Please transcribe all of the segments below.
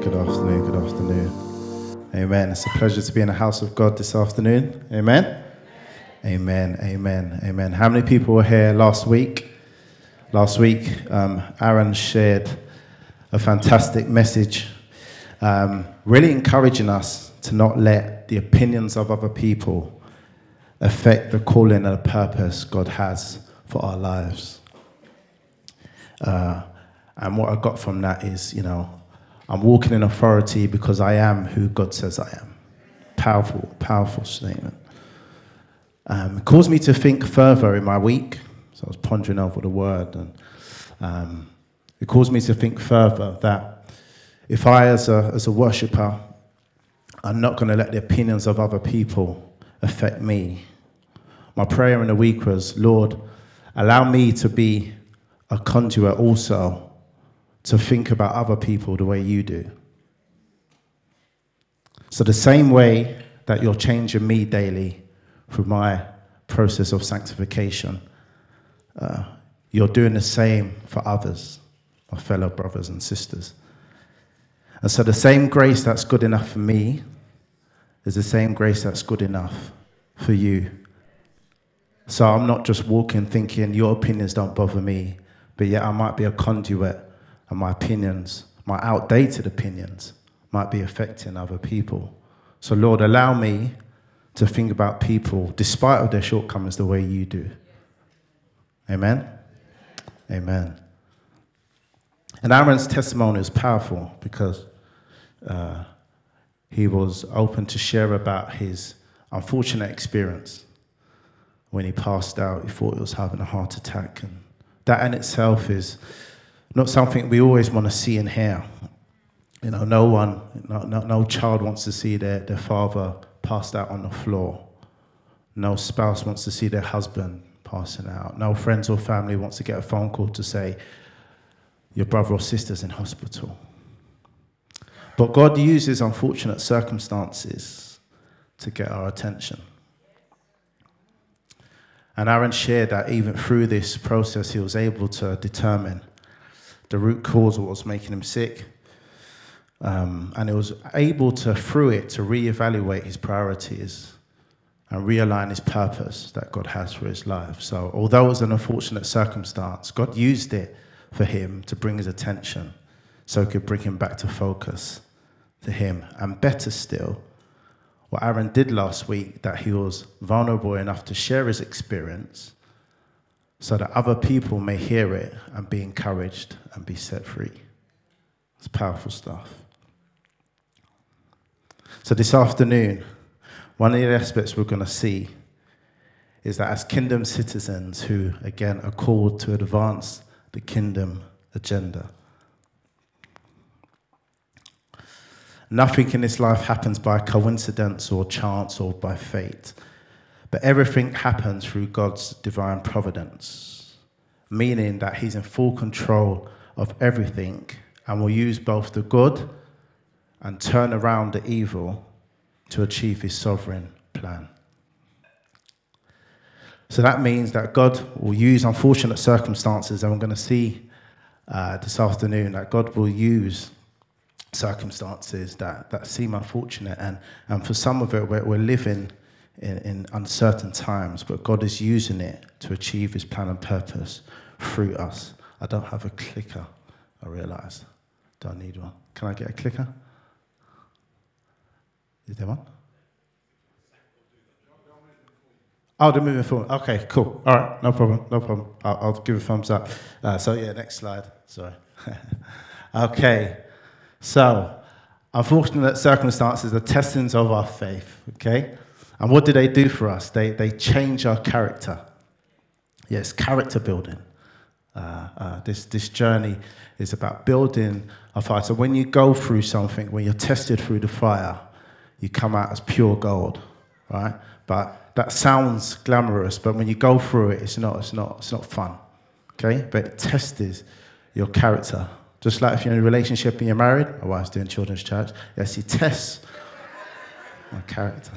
Good afternoon, good afternoon. Amen. It's a pleasure to be in the house of God this afternoon. Amen. Amen, amen, amen. How many people were here last week? Last week, Aaron shared a fantastic message, really encouraging us to not let the opinions of other people affect the calling and the purpose God has for our lives. And what I got from that is, I'm walking in authority because I am who God says I am. Powerful, powerful statement. It caused me to think further in my week. So I was pondering over the word, and it caused me to think further that if I, as a worshipper, I'm not going to let the opinions of other people affect me. My prayer in the week was, Lord, allow me to be a conduit also to think about other people the way you do. So the same way that you're changing me daily through my process of sanctification, you're doing the same for others, my fellow brothers and sisters. And so the same grace that's good enough for me is the same grace that's good enough for you. So I'm not just walking thinking your opinions don't bother me, but yet I might be a conduit, and my opinions, my outdated opinions, might be affecting other people. So Lord, allow me to think about people, despite of their shortcomings, the way you do. Amen? Amen. And Aaron's testimony is powerful because he was open to share about his unfortunate experience. When he passed out, he thought he was having a heart attack. And that in itself is not something we always want to see and hear. No child wants to see their father passed out on the floor. No spouse wants to see their husband passing out. No friends or family wants to get a phone call to say, your brother or sister's in hospital. But God uses unfortunate circumstances to get our attention. And Aaron shared that even through this process, he was able to determine the root cause of what was making him sick. And he was able to, through it, to reevaluate his priorities and realign his purpose that God has for his life. So although it was an unfortunate circumstance, God used it for him to bring his attention so it could bring him back to focus to him. And better still, what Aaron did last week, that he was vulnerable enough to share his experience so that other people may hear it and be encouraged and be set free. It's powerful stuff. So this afternoon, one of the aspects we're going to see is that as kingdom citizens who, again, are called to advance the kingdom agenda, nothing in this life happens by coincidence or chance or by fate, but everything happens through God's divine providence, meaning that he's in full control of everything and will use both the good and turn around the evil to achieve his sovereign plan. So that means that God will use unfortunate circumstances, and we're going to see this afternoon that God will use circumstances that seem unfortunate, and for some of it we're living in uncertain times, but God is using it to achieve his plan and purpose through us. I don't have a clicker, I realised. Don't need one. Can I get a clicker? Is there one? Oh, they're moving forward. Okay, cool. All right, no problem. I'll give a thumbs up. Next slide. Sorry. Okay. So, unfortunate circumstances are testings of our faith, okay? And what do they do for us? They change our character. Yes, character building. This journey is about building a fire. So when you go through something, when you're tested through the fire, you come out as pure gold, right? But that sounds glamorous, but when you go through it, it's not fun, okay? But it tests your character. Just like if you're in a relationship and you're married, my wife's doing children's church, yes, he tests my character.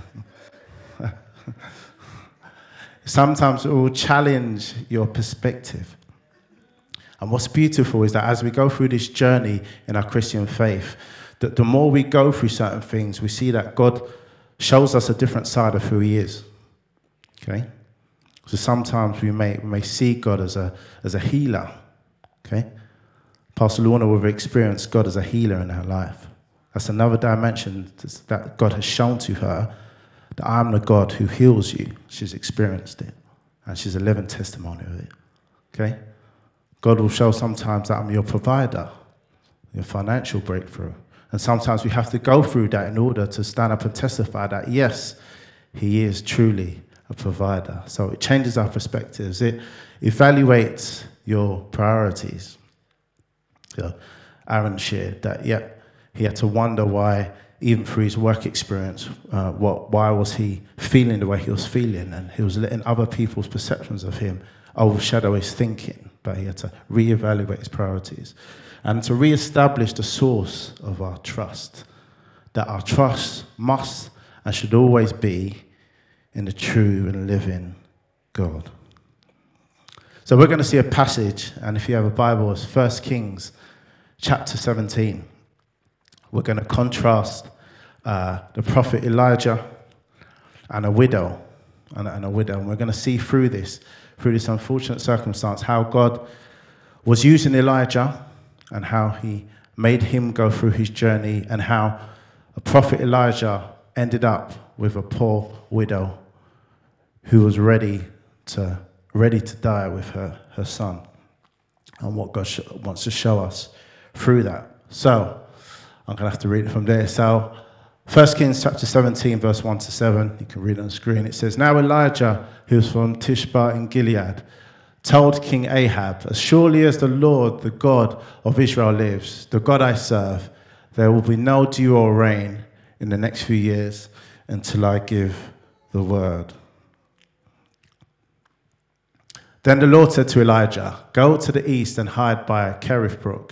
Sometimes it will challenge your perspective. And what's beautiful is that as we go through this journey in our Christian faith, the more we go through certain things, we see that God shows us a different side of who he is. Okay? So sometimes we may see God as a healer. Okay? Pastor Lorna will have experienced God as a healer in her life. That's another dimension that God has shown to her, that I'm the God who heals you. She's experienced it. And she's a living testimony of it. Okay? God will show sometimes that I'm your provider, your financial breakthrough. And sometimes we have to go through that in order to stand up and testify that, yes, he is truly a provider. So it changes our perspectives. It evaluates your priorities. So Aaron shared that, he had to wonder why, even through his work experience, why was he feeling the way he was feeling, and he was letting other people's perceptions of him overshadow his thinking. But he had to reevaluate his priorities and to reestablish the source of our trust, that our trust must and should always be in the true and living God. So we're going to see a passage, and if you have a Bible, it's 1 Kings chapter 17. We're going to contrast the prophet Elijah and a widow, and a widow. And we're going to see through this unfortunate circumstance, how God was using Elijah and how he made him go through his journey, and how a prophet Elijah ended up with a poor widow who was ready to die with her son, and what God wants to show us through that. So I'm going to have to read it from there. So 1 Kings chapter 17, verse 1 to 7. You can read it on the screen. It says, "Now Elijah, who was from Tishba in Gilead, told King Ahab, 'As surely as the Lord, the God of Israel lives, the God I serve, there will be no dew or rain in the next few years until I give the word.' Then the Lord said to Elijah, 'Go to the east and hide by Kerith Brook,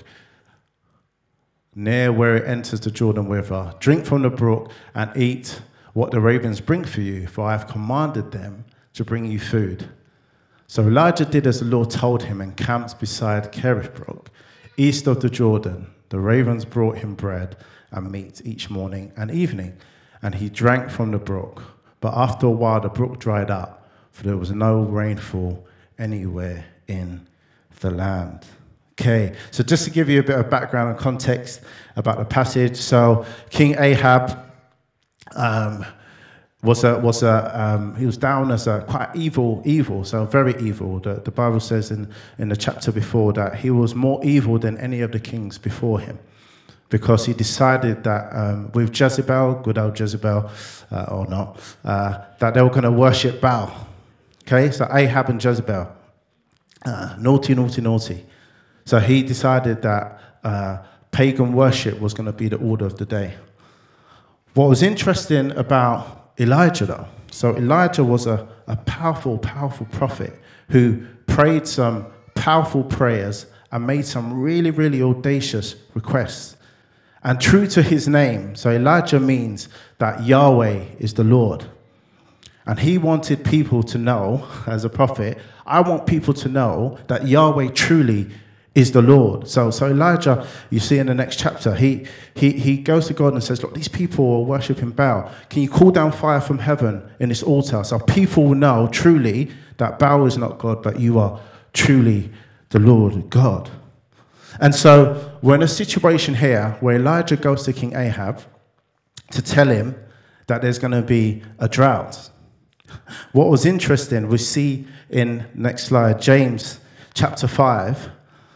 near where it enters the Jordan River. Drink from the brook and eat what the ravens bring for you, for I have commanded them to bring you food.' So Elijah did as the Lord told him and camped beside Kerith Brook, east of the Jordan. The ravens brought him bread and meat each morning and evening, and he drank from the brook. But after a while the brook dried up, for there was no rainfall anywhere in the land." Okay, so just to give you a bit of background and context about the passage. So King Ahab he was down as a quite evil, so very evil. The Bible says in the chapter before that he was more evil than any of the kings before him, because he decided that with Jezebel, good old Jezebel, or not, that they were going to worship Baal. Okay, so Ahab and Jezebel, naughty. So he decided that pagan worship was going to be the order of the day. What was interesting about Elijah, though, so Elijah was a powerful prophet who prayed some powerful prayers and made some really, really audacious requests. And true to his name, so Elijah means that Yahweh is the Lord. And he wanted people to know, as a prophet, I want people to know that Yahweh truly is the Lord. So Elijah, you see in the next chapter, he goes to God and says, look, these people are worshiping Baal. Can you call down fire from heaven in this altar so people will know truly that Baal is not God, but you are truly the Lord God. And so we're in a situation here where Elijah goes to King Ahab to tell him that there's going to be a drought. What was interesting, we see in next slide, James chapter 5,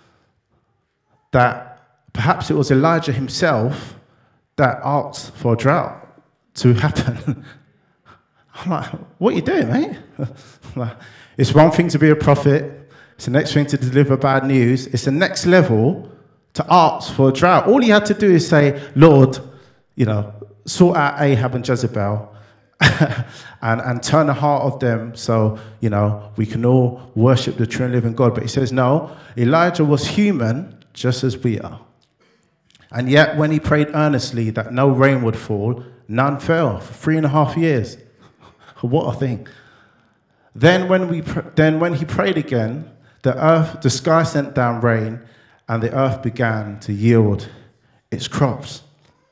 that perhaps it was Elijah himself that asked for a drought to happen. I'm like, what are you doing, mate? It's one thing to be a prophet. It's the next thing to deliver bad news. It's the next level to ask for a drought. All he had to do is say, Lord, sort out Ahab and Jezebel and turn the heart of them so, we can all worship the true and living God. But he says, no, Elijah was human just as we are. And yet when he prayed earnestly that no rain would fall, none fell for 3.5 years. What a thing. Then when he prayed again, the sky sent down rain, and the earth began to yield its crops.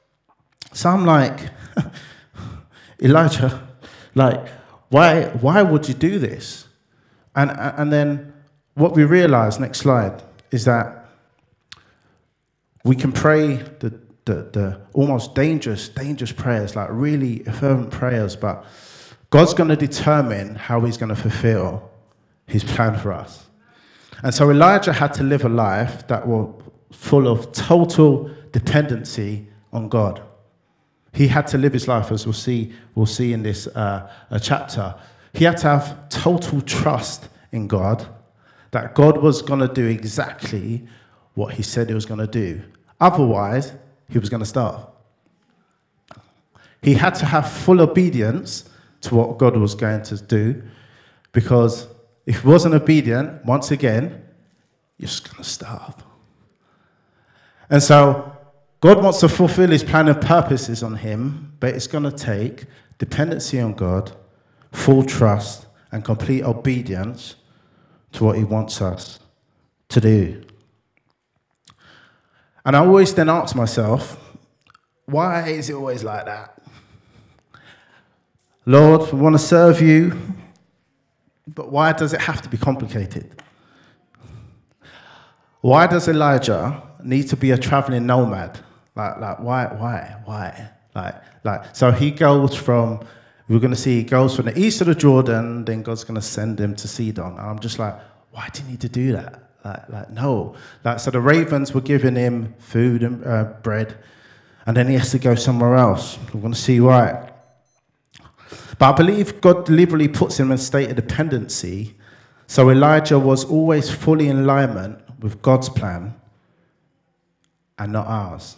So I'm like, Elijah, like, why would you do this? And then what we realize, next slide, is that we can pray the almost dangerous prayers, like really fervent prayers, but God's going to determine how he's going to fulfill his plan for us. And so Elijah had to live a life that was full of total dependency on God. He had to live his life, as we'll see in this chapter. He had to have total trust in God, that God was going to do exactly what he said he was going to do. Otherwise, he was going to starve. He had to have full obedience to what God was going to do, because if he wasn't obedient, once again, you're just going to starve. And so God wants to fulfill his plan and purposes on him, but it's going to take dependency on God, full trust, and complete obedience to what he wants us to do. And I always then ask myself, why is it always like that? Lord, we want to serve you, but why does it have to be complicated? Why does Elijah need to be a traveling nomad? Like why? So he goes from, we're going to see, he goes from the east of the Jordan, then God's going to send him to Sidon. And I'm just like, why do you need to do that? No. So the ravens were giving him food and bread, and then he has to go somewhere else. We're going to see why. But I believe God deliberately puts him in a state of dependency, so Elijah was always fully in alignment with God's plan and not ours.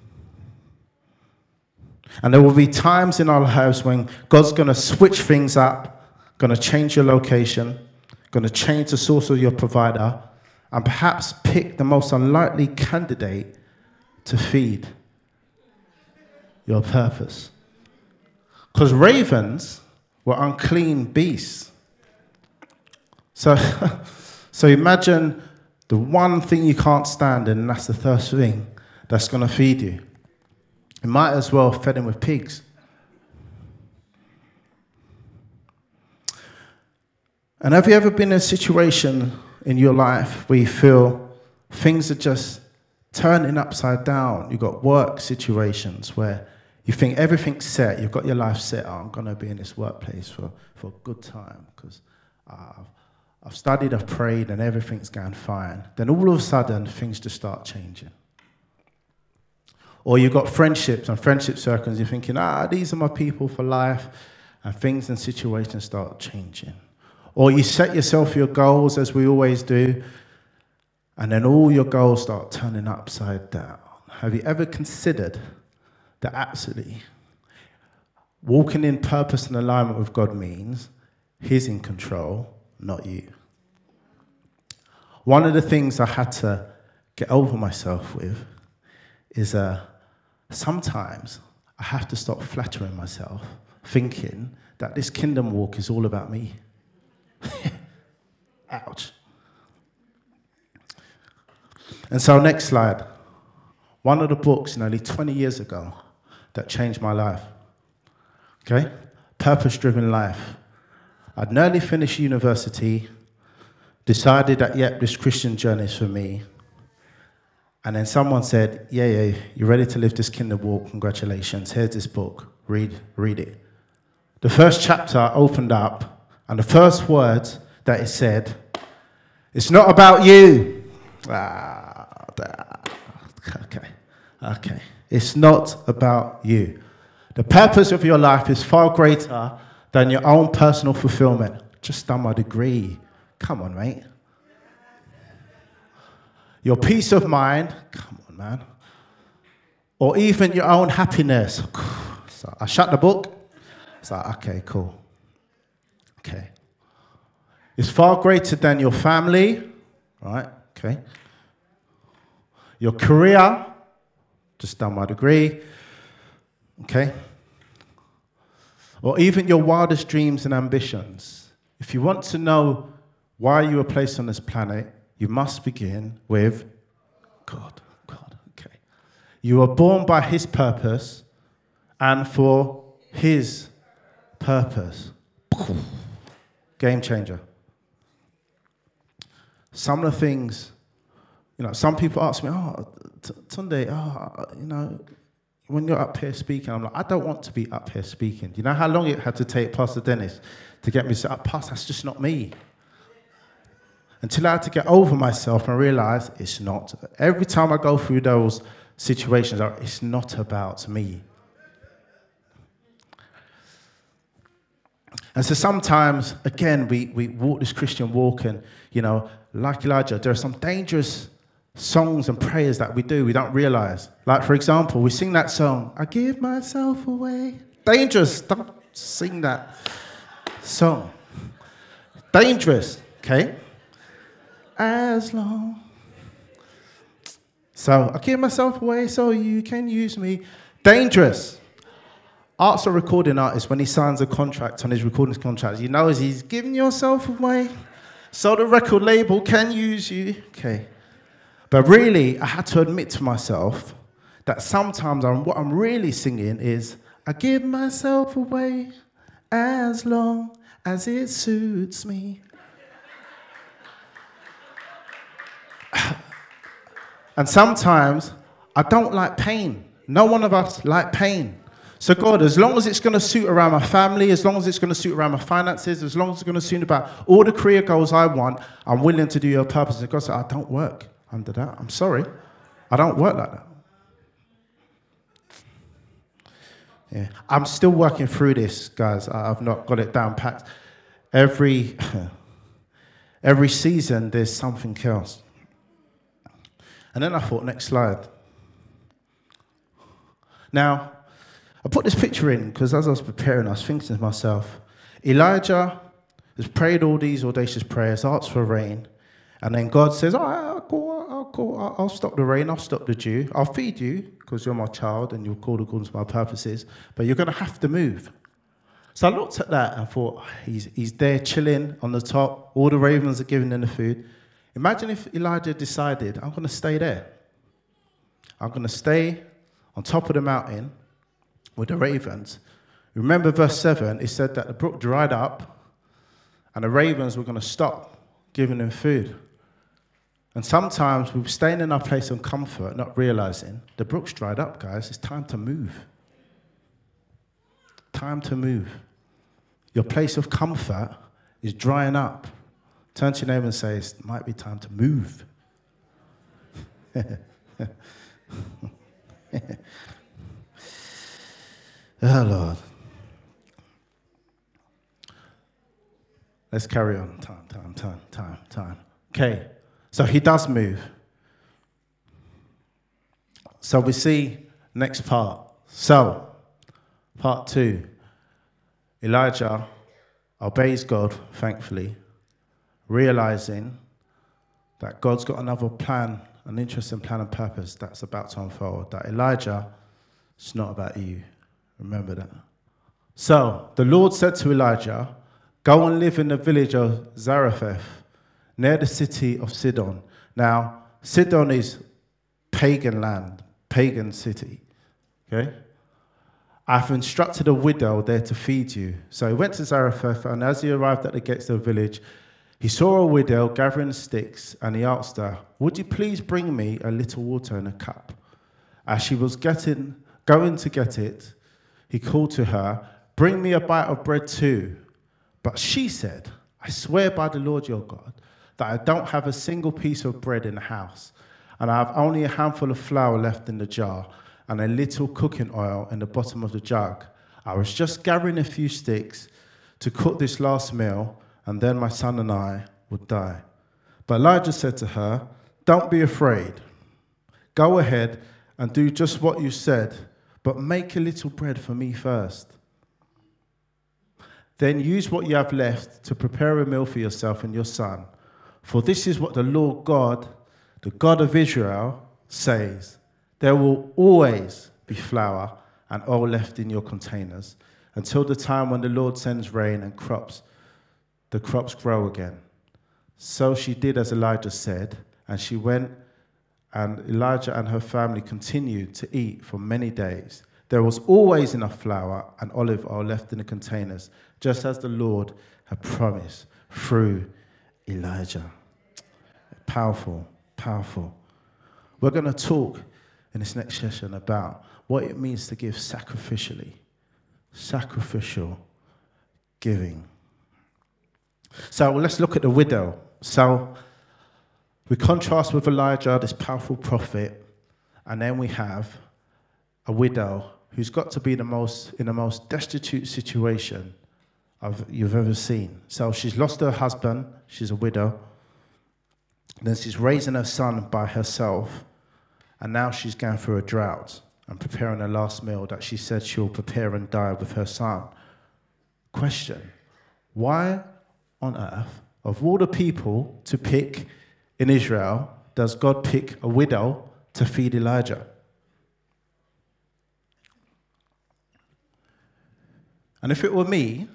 And there will be times in our lives when God's going to switch things up, going to change your location, going to change the source of your provider, and perhaps pick the most unlikely candidate to feed your purpose. Because ravens were unclean beasts. So imagine the one thing you can't stand, and that's the first thing that's going to feed you. You might as well have fed him with pigs. And have you ever been in a situation in your life where you feel things are just turning upside down? You've got work situations where you think everything's set, you've got your life set. Oh, I'm going to be in this workplace for a good time because I've studied, I've prayed, and everything's going fine. Then all of a sudden, things just start changing. Or you've got friendships and friendship circles, you're thinking, these are my people for life, and things and situations start changing. Or you set yourself your goals, as we always do, and then all your goals start turning upside down. Have you ever considered that absolutely walking in purpose and alignment with God means he's in control, not you? One of the things I had to get over myself with is sometimes I have to stop flattering myself, thinking that this kingdom walk is all about me. Ouch. And so next slide. One of the books nearly 20 years ago that changed my life. Okay? Purpose-driven life. I'd nearly finished university, decided that, this Christian journey is for me. And then someone said, yeah, you're ready to live this kingdom walk, congratulations, here's this book, read it. The first chapter opened up, and the first words that it said, it's not about you. Okay. It's not about you. The purpose of your life is far greater than your own personal fulfillment. Just done my degree. Come on, mate. Your peace of mind, come on, man. Or even your own happiness. So I shut the book. It's like, okay, cool. Okay. It's far greater than your family, right? Okay. Your career, just done my degree. Okay. Or even your wildest dreams and ambitions. If you want to know why you were placed on this planet, you must begin with God. Okay. You were born by his purpose, and for his purpose. Game changer. Some of the things, some people ask me, Tunde, when you're up here speaking, I'm like, I don't want to be up here speaking. Do you know how long it had to take Pastor Dennis to get me to say, Pastor, that's just not me. Until I had to get over myself and realize it's not. Every time I go through those situations, it's not about me. And so sometimes, again, we walk this Christian walk and, like Elijah, there are some dangerous songs and prayers that we do we don't realize. Like, for example, we sing that song, I give myself away. Dangerous. Don't sing that song. Dangerous, okay? As long. So, I give myself away so you can use me. Dangerous. Ask a recording artist when he signs a contract on his recording contract. He knows he's giving yourself away so the record label can use you. Okay. But really, I had to admit to myself that sometimes what I'm really singing is, I give myself away as long as it suits me. And sometimes I don't like pain. No one of us like pain. So God, as long as it's going to suit around my family, as long as it's going to suit around my finances, as long as it's going to suit about all the career goals I want, I'm willing to do your purpose. And God said, I don't work under that. I'm sorry. I don't work like that. Yeah. I'm still working through this, guys. I've not got it down packed. Every season, there's something else. And then I thought, next slide. Now, I put this picture in because as I was preparing, I was thinking to myself, Elijah has prayed all these audacious prayers, asked for rain, and then God says, I'll stop the rain, I'll stop the dew, I'll feed you because you're my child and you're called according to my purposes, but you're going to have to move. So I looked at that and thought, he's there chilling on the top, all the ravens are giving him the food. Imagine if Elijah decided, I'm going to stay there. I'm going to stay on top of the mountain with the ravens. Remember verse 7, it said that the brook dried up and the ravens were going to stop giving them food. And sometimes we're staying in our place of comfort, not realizing the brook's dried up, guys. It's time to move. Time to move. Your place of comfort is drying up. Turn to your neighbor and say, it might be time to move. Oh, Lord. Let's carry on. Time. Okay, so he does move. So we see next part. So, part 2. Elijah obeys God, thankfully, realizing that God's got another plan, an interesting plan and purpose that's about to unfold. That Elijah, it's not about you. Remember that. So the Lord said to Elijah, go and live in the village of Zarephath, near the city of Sidon. Now, Sidon is pagan land, pagan city. Okay? I've instructed a widow there to feed you. So he went to Zarephath, and as he arrived at the gates of the village, he saw a widow gathering sticks, and he asked her, would you please bring me a little water in a cup? As she was going to get it, he called to her, bring me a bite of bread too. But she said, I swear by the Lord your God that I don't have a single piece of bread in the house, and I have only a handful of flour left in the jar and a little cooking oil in the bottom of the jug. I was just gathering a few sticks to cook this last meal, and then my son and I would die. But Elijah said to her, don't be afraid. Go ahead and do just what you said, but make a little bread for me first. Then use what you have left to prepare a meal for yourself and your son. For this is what the Lord God, the God of Israel, says. There will always be flour and oil left in your containers until the time when the Lord sends rain and the crops grow again. So she did as Elijah said, and she went, and Elijah and her family continued to eat for many days. There was always enough flour and olive oil left in the containers, just as the Lord had promised through Elijah. Powerful, powerful. We're going to talk in this next session about what it means to give sacrificially. Sacrificial giving. So let's look at the widow. So we contrast with Elijah, this powerful prophet, and then we have a widow who's got to be in the most destitute situation you've ever seen. So she's lost her husband, she's a widow. Then she's raising her son by herself, and now she's going through a drought and preparing her last meal that she said she'll prepare and die with her son. Question, why on earth, of all the people to pick in Israel, does God pick a widow to feed Elijah? And if it were me,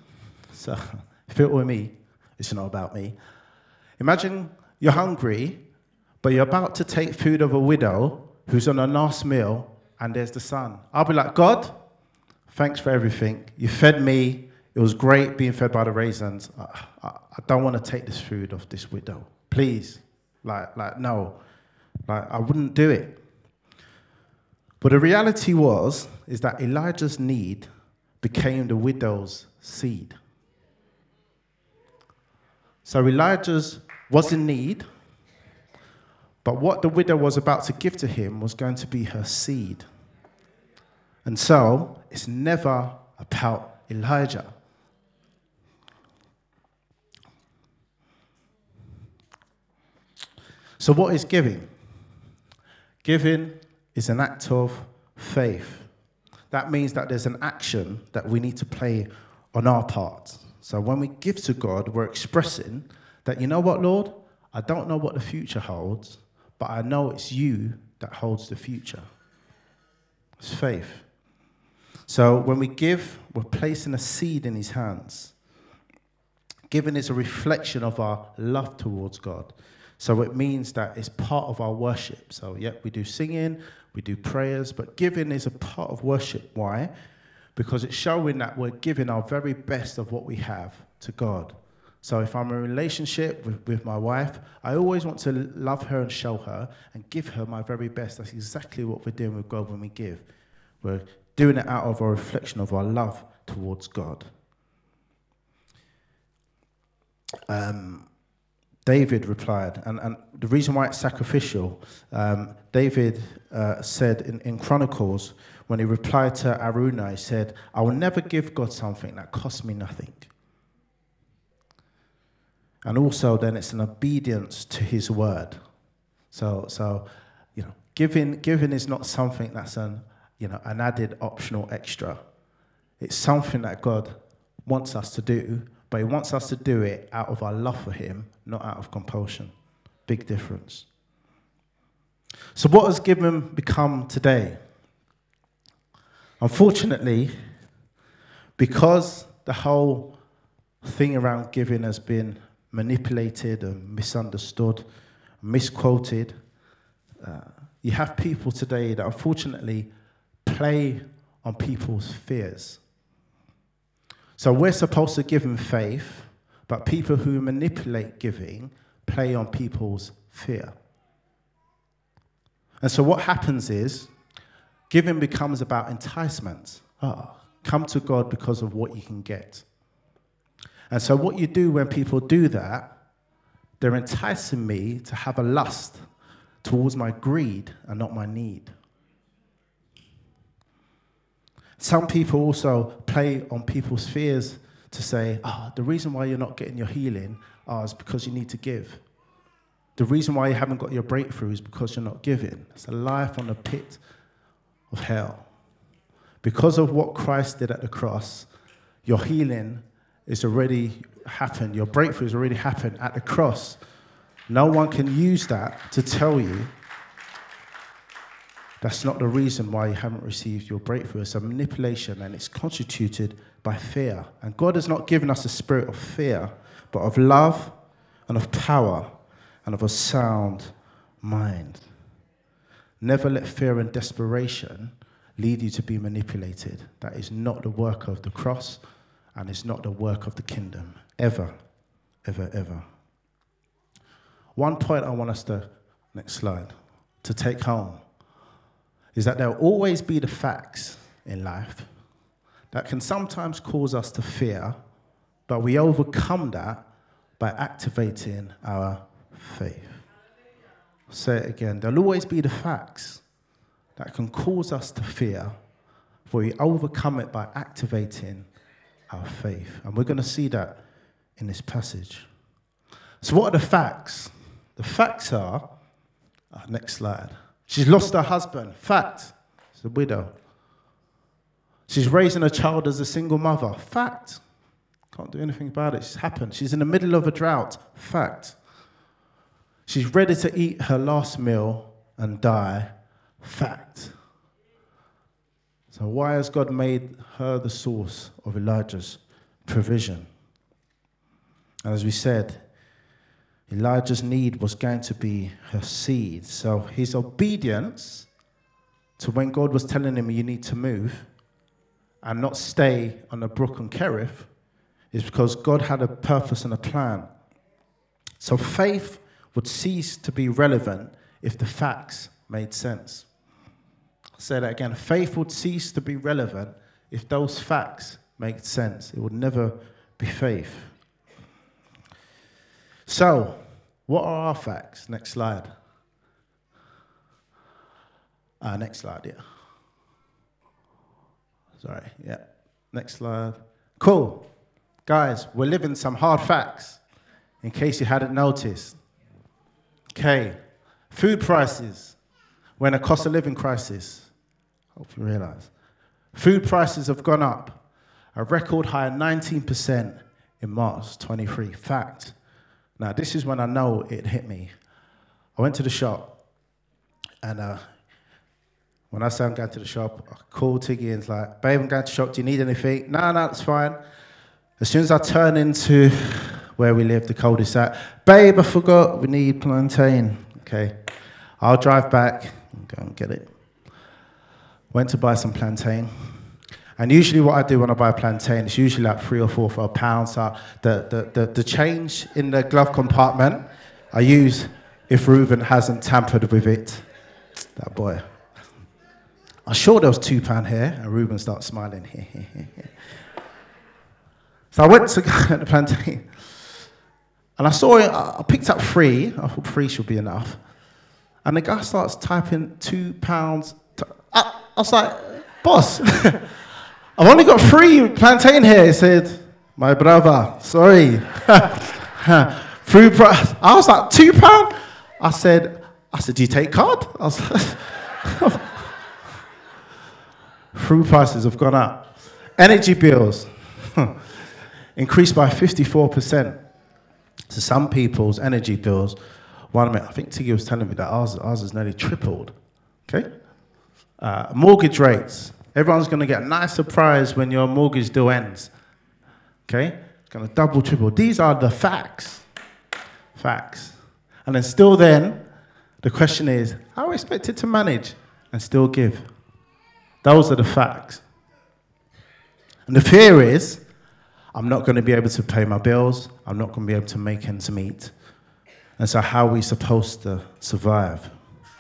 it's not about me. Imagine you're hungry, but you're about to take food of a widow who's on her last meal, and there's the son. I'll be like, God, thanks for everything. You fed me. It was great being fed by the raisins. I don't want to take this food off this widow. Please. No. I wouldn't do it. But the reality is that Elijah's need became the widow's seed. So Elijah was in need, but what the widow was about to give to him was going to be her seed. And so it's never about Elijah. So what is giving? Giving is an act of faith. That means that there's an action that we need to play on our part. So when we give to God, we're expressing that, you know what, Lord? I don't know what the future holds, but I know it's you that holds the future. It's faith. So when we give, we're placing a seed in his hands. Giving is a reflection of our love towards God. So it means that it's part of our worship. So, we do singing, we do prayers, but giving is a part of worship. Why? Because it's showing that we're giving our very best of what we have to God. So if I'm in a relationship with my wife, I always want to love her and show her and give her my very best. That's exactly what we're doing with God when we give. We're doing it out of a reflection of our love towards God. David replied, and the reason why it's sacrificial, David said in Chronicles, when he replied to Araunah, he said, I will never give God something that costs me nothing. And also then it's an obedience to his word. So giving is not something that's an added optional extra. It's something that God wants us to do, but he wants us to do it out of our love for him, not out of compulsion. Big difference. So what has giving become today? Unfortunately, because the whole thing around giving has been manipulated and misunderstood, misquoted, you have people today that unfortunately play on people's fears. So we're supposed to give in faith, but people who manipulate giving play on people's fear. And so what happens is, giving becomes about enticement. Come to God because of what you can get. And so what you do when people do that, they're enticing me to have a lust towards my greed and not my need. Some people also play on people's fears to say, the reason why you're not getting your healing is because you need to give. The reason why you haven't got your breakthrough is because you're not giving. It's a life on the pit of hell. Because of what Christ did at the cross, your healing is already happened. Your breakthrough has already happened at the cross. No one can use that to tell you that's not the reason why you haven't received your breakthrough. It's a manipulation, and it's constituted by fear. And God has not given us a spirit of fear, but of love and of power and of a sound mind. Never let fear and desperation lead you to be manipulated. That is not the work of the cross, and it's not the work of the kingdom. Ever, ever, ever. One point I want us to, next slide, to take home is that there will always be the facts in life that can sometimes cause us to fear, but we overcome that by activating our faith. I'll say it again. There'll always be the facts that can cause us to fear, but we overcome it by activating our faith. And we're going to see that in this passage. So what are the facts? The facts are, next slide. She's lost her husband. Fact. She's a widow. She's raising a child as a single mother. Fact. Can't do anything about it. It's happened. She's in the middle of a drought. Fact. She's ready to eat her last meal and die. Fact. So why has God made her the source of Elijah's provision? And as we said, Elijah's need was going to be her seed. So his obedience to when God was telling him you need to move and not stay on the brook and Kerith is because God had a purpose and a plan. So faith would cease to be relevant if the facts made sense. I'll say that again. Faith would cease to be relevant if those facts made sense. It would never be faith. So, what are our facts? Next slide. Next slide, yeah. Sorry, yeah. Next slide. Cool. Guys, we're living some hard facts, in case you hadn't noticed. Okay. Food prices. We're in a cost of living crisis. Hope you realize. Food prices have gone up. A record high of 19% in March 23. Fact. Now, this is when I know it hit me. I went to the shop, and when I say I'm going to the shop, I call Tiggy and it's like, babe, I'm going to the shop. Do you need anything? No, it's fine. As soon as I turn into where we live, the cul-de-sac, babe, I forgot we need plantain. Okay, I'll drive back and go and get it. Went to buy some plantain. And usually what I do when I buy plantain, it's usually like 3 or 4 for £1. So the change in the glove compartment, I use if Reuben hasn't tampered with it. That boy. I'm sure there was £2 here, and Reuben starts smiling. So I went to get the plantain, and I saw it, I picked up 3. I thought 3 should be enough. And the guy starts typing £2. I was like, boss, I've only got 3 plantain here. He said, my brother, sorry. Food price. I was like, £2? I said, do you take card? I was like, food prices have gone up. Energy bills increased by 54%. So some people's energy bills, I think Tiggy was telling me that ours has nearly tripled. Okay? Mortgage rates. Everyone's going to get a nice surprise when your mortgage deal ends. Okay? It's going to double, triple. These are the facts. Facts. And then still then, the question is, how are we expected to manage and still give? Those are the facts. And the fear is, I'm not going to be able to pay my bills. I'm not going to be able to make ends meet. And so how are we supposed to survive?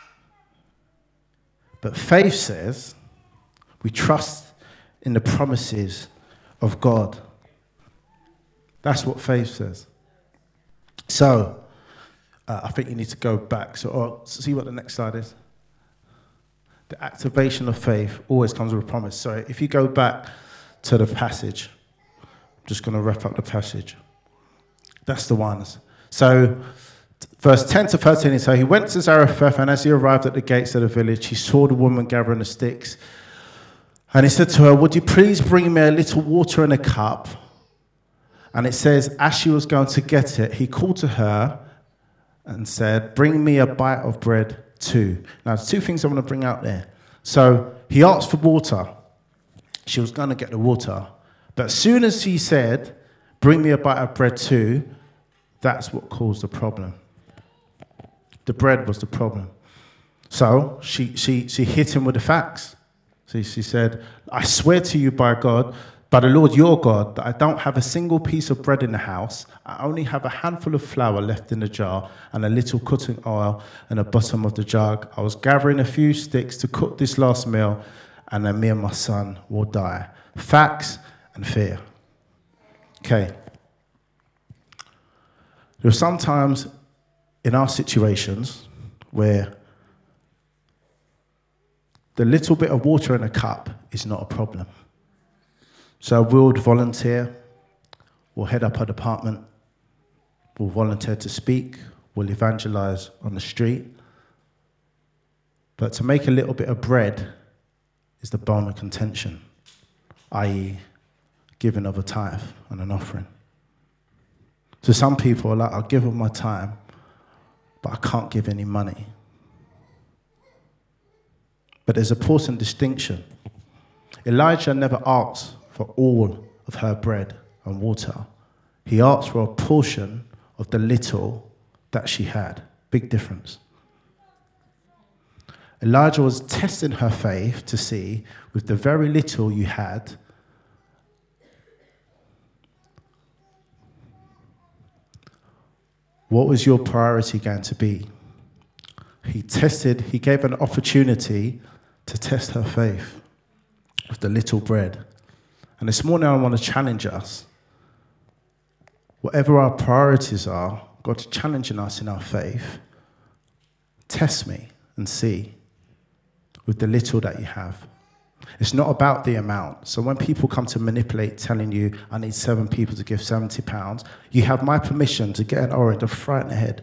But faith says we trust in the promises of God. That's what faith says. So, I think you need to go back. So, see what the next slide is. The activation of faith always comes with a promise. So, if you go back to the passage, I'm just going to wrap up the passage. That's the ones. So, verse 10 to 13, so he went to Zarephath, and as he arrived at the gates of the village, he saw the woman gathering the sticks. And he said to her, would you please bring me a little water in a cup? And it says, as she was going to get it, he called to her and said, bring me a bite of bread too. Now, there's 2 things I want to bring out there. So he asked for water. She was going to get the water. But as soon as he said, bring me a bite of bread too, that's what caused the problem. The bread was the problem. So she hit him with the facts. So she said, I swear to you by God, by the Lord your God, that I don't have a single piece of bread in the house. I only have a handful of flour left in the jar and a little cooking oil in the bottom of the jug. I was gathering a few sticks to cook this last meal, and then me and my son will die. Facts and fear. Okay. There are sometimes in our situations where the little bit of water in a cup is not a problem. So we'll volunteer, we'll head up a department, we'll volunteer to speak, we'll evangelize on the street. But to make a little bit of bread is the bone of contention, i.e. giving of a tithe and an offering. So some people are like, I'll give of my time, but I can't give any money. But there's a important distinction. Elijah never asked for all of her bread and water. He asked for a portion of the little that she had. Big difference. Elijah was testing her faith to see, with the very little you had, what was your priority going to be? He gave an opportunity to test her faith with the little bread. And this morning I want to challenge us. Whatever our priorities are, God's challenging us in our faith. Test me and see with the little that you have. It's not about the amount. So when people come to manipulate, telling you, I need 7 people to give £70, you have my permission to get an orange and fry it in the head.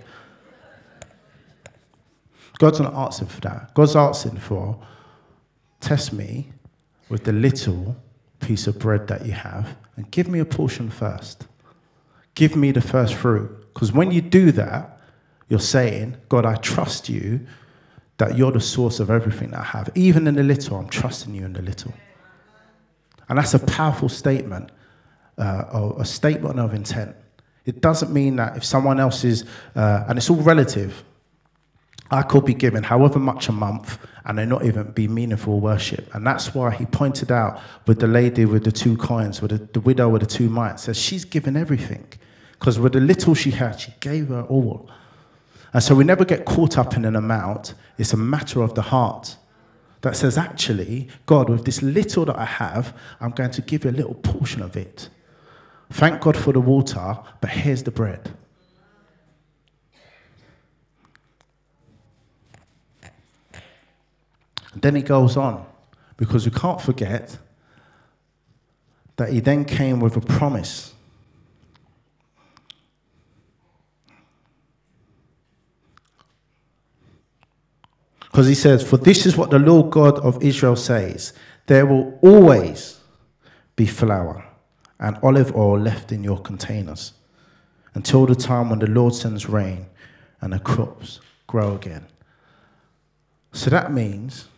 God's not asking for that. God's asking for, test me with the little piece of bread that you have and give me a portion first. Give me the first fruit. Because when you do that, you're saying, God, I trust you that you're the source of everything that I have. Even in the little, I'm trusting you in the little. And that's a powerful statement, a statement of intent. It doesn't mean that if someone else is, and it's all relative, I could be given however much a month and there not even be meaningful worship. And that's why he pointed out with the lady with the 2 coins, with the widow with the 2 mites, says she's given everything. Because with the little she had, she gave her all. And so we never get caught up in an amount. It's a matter of the heart that says, actually, God, with this little that I have, I'm going to give you a little portion of it. Thank God for the water, but here's the bread. And then he goes on, because we can't forget that he then came with a promise. Because he says, for this is what the Lord God of Israel says, there will always be flour and olive oil left in your containers until the time when the Lord sends rain and the crops grow again. So that means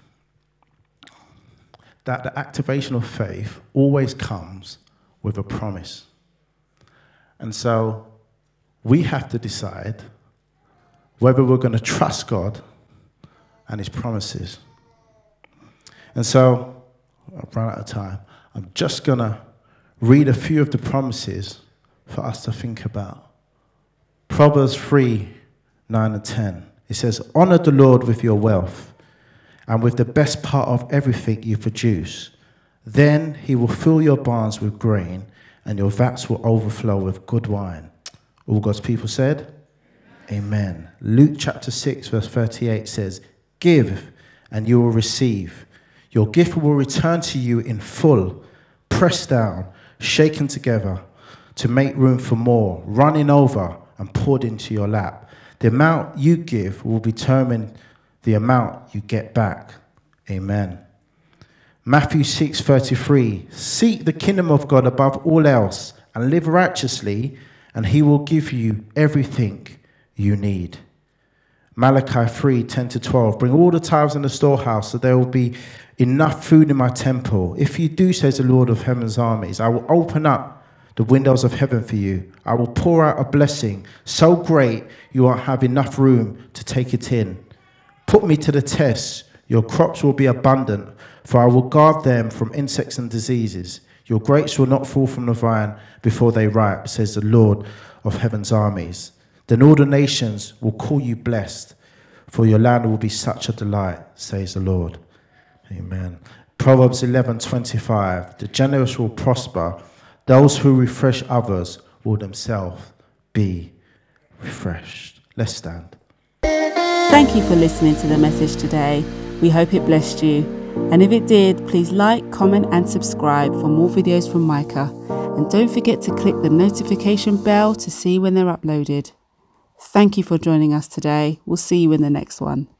that the activation of faith always comes with a promise. And so we have to decide whether we're going to trust God and his promises. And so, I've run out of time. I'm just going to read a few of the promises for us to think about. Proverbs 3, 9 and 10. It says, honor the Lord with your wealth and with the best part of everything you produce. Then he will fill your barns with grain and your vats will overflow with good wine. All God's people said, Amen. Luke chapter 6, verse 38 says, give, and you will receive. Your gift will return to you in full, pressed down, shaken together, to make room for more, running over and poured into your lap. The amount you give will determine the amount you get back. Amen. Matthew 6:33, seek the kingdom of God above all else and live righteously, and he will give you everything you need. Malachi 3:10-12, bring all the tithes in the storehouse so there will be enough food in my temple. If you do, says the Lord of heaven's armies, I will open up the windows of heaven for you. I will pour out a blessing so great you won't have enough room to take it in. Put me to the test, Your crops will be abundant, for I will guard them from insects and diseases. Your grapes will not fall from the vine before they ripe, says the Lord of heaven's armies. Then all the nations will call you blessed, for your land will be such a delight, says the Lord. Amen. Proverbs 11:25. The generous will prosper. Those who refresh others will themselves be refreshed. Let's stand. Thank you for listening to the message today. We hope it blessed you. And if it did, please like, comment and subscribe for more videos from Micah. And don't forget to click the notification bell to see when they're uploaded. Thank you for joining us today. We'll see you in the next one.